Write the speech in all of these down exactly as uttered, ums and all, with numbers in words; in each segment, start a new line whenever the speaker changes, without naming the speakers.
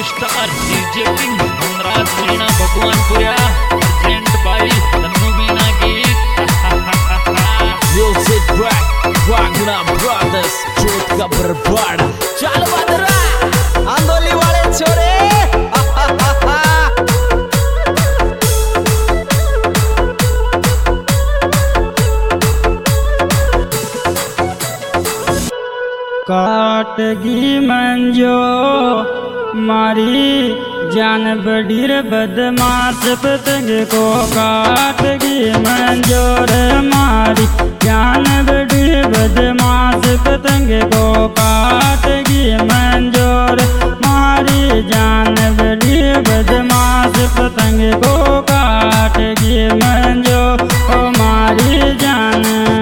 Superstar DJ king Dhanraj Meena Bhagwanpura present by Tannu Meena गीत
music break वागना brothers जोत का बरबाड़ा चल बदरा
आंदोली वाले छोरे
काटगी मंजो मारी जान बडीर बदमाश पतंग को काटगी मंजो रे मारी जान बडीर बदमाश पतंग को काटगी मंजो रे मारी जान बडीर बदमाश पतंग को काटगी मंजो ओ मारी जान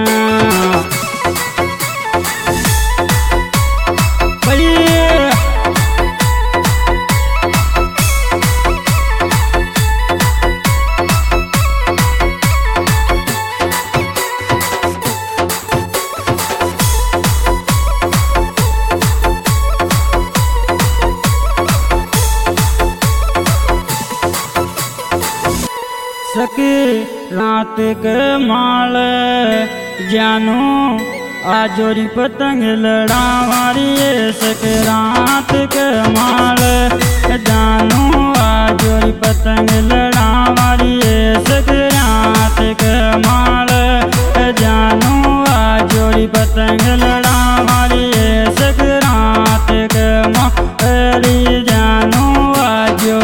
सके रात के माल जानू आजोरी पतंग लड़ावारी सके रात के माल जानू आजोरी पतंग लड़ावारी सके रात के माल जानू आजोरी पतंग लड़ावारी सके रात के माली जानू आजो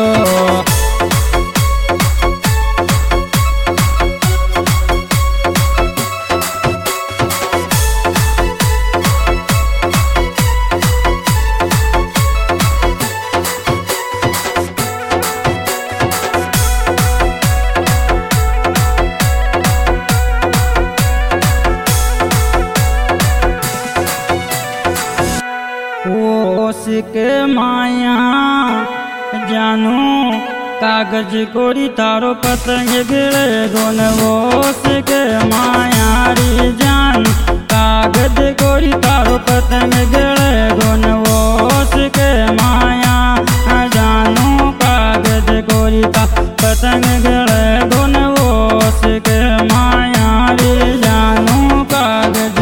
के माया जानू कागज कोरी तारो पतंग गिरे गोन वोस के माया री जान कागज कोरी तारो पतंग गिरे गोन वोस के माया जानू कागज कोरी ता पतंग गिरे गोन वोस के माया री जानू कागज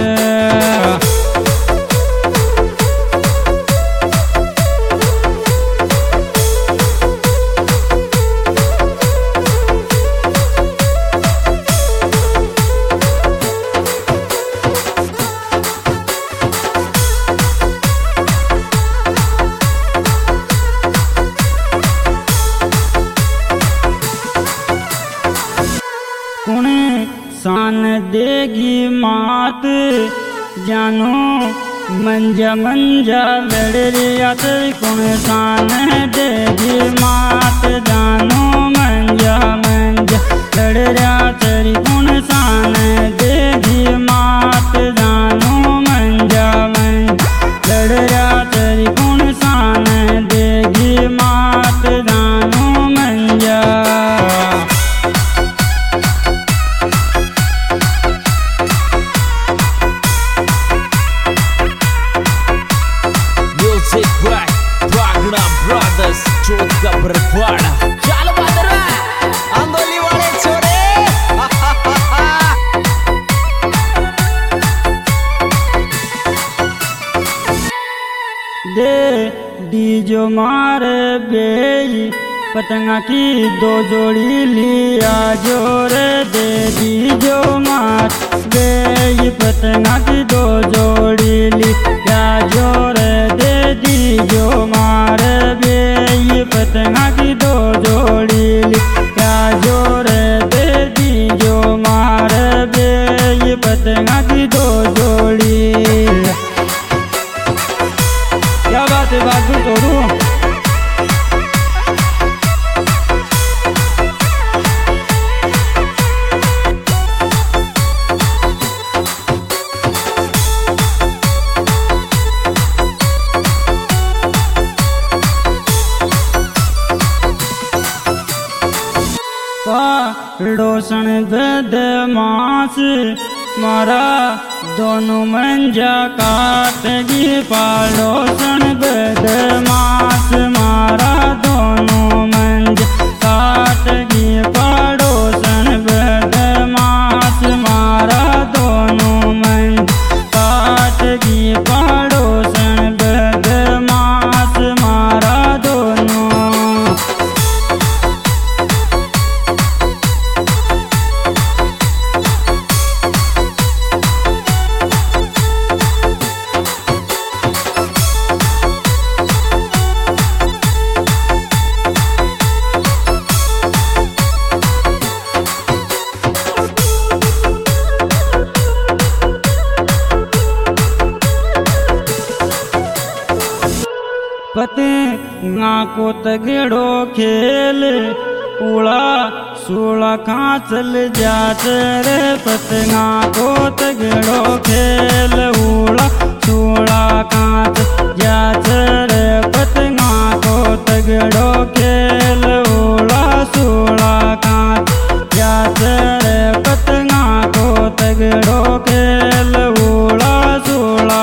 सान देगी मात जानू मंजा मंजा लड़ रिया कौन सान देगी मात जानू मंजा मंजा लड़ रिया तेरी कौन सान देगी मात जानू मंजा मंजा लड़ रिया तेरी कौन सान देगी मात जानू मंजा
ब्रदर्स जोत का बरबाड़ा चल बदरा
आंदोली वाले छोरे
दे डीजो मारे बेई पतंगा की दो जोड़ी लिया जोरे दे डीजो मार बेई पतंगा की दो जोड़ी लिया जोरे दे डीजो मार बेई पतंगा की दो जोड़ी लिया जोरे दे डीजो मार बेई पतंगा की दो जोड़ी क्या बात है बात भी तोड़ू रोशन बदमाश मारा दोनों मंजा काटगी पालोसन बदमाश मारा पतंगा को तगड़ो खेल उड़ा सोला कहाँ चल जात रे। पतंगा को तगड़ो खेल उड़ा सोला कहाँ चल जात रे। पतंगा को तगड़ो खेल उड़ा सोला कहाँ चल जात रे। पतंगा को तगड़ो खेल उड़ा सोला।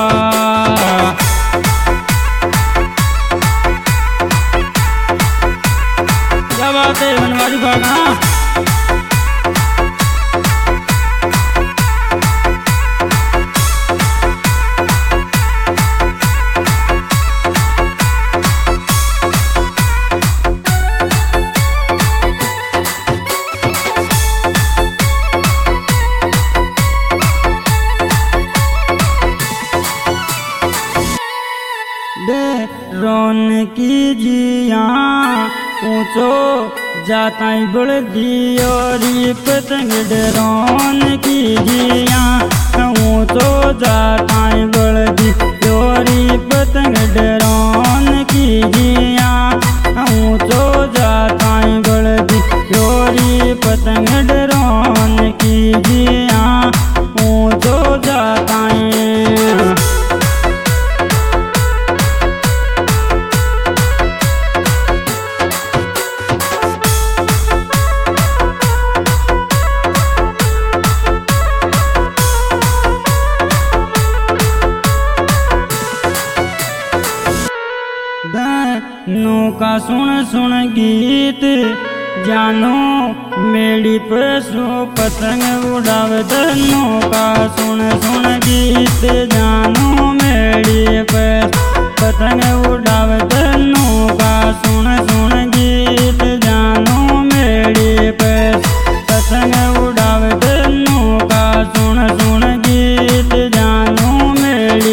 क्या बात है बनवारी भागा। रोन की जिया ऊंचो जाता बड़ दियोरी पतंग डरोन की जिया ऊंचो जाता बड़ दियोरी पतंग डरोन की जिया ऊंचो जाता बड़ दियोरी पतंग डरोन की जिया ऊंचो जाता। नौका सुन सुन गीत जानो मेरी पशु पतंग उड़ावत। नौका सुन सुन गीत जानो मेरी पशु पतंग उड़ावत। नौका सुन सुन गीत जानो मेरी पशु पतंग उड़ावत। नौका सुन सुन गीत जानो मेरी।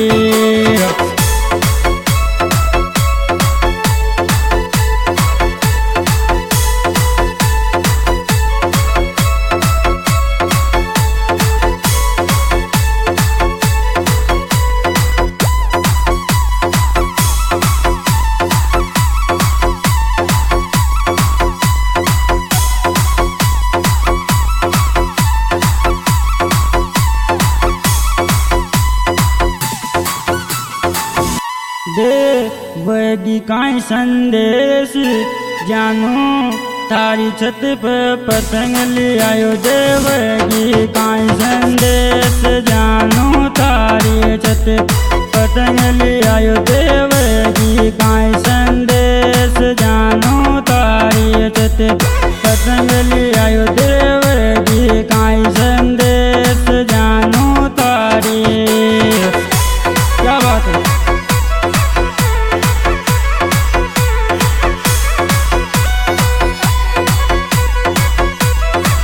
देवगी काई संदेश जानो तारी छत पे पतंग ले आयो। देवगी काई संदेश जानो तारी छत पतंग ले आयो।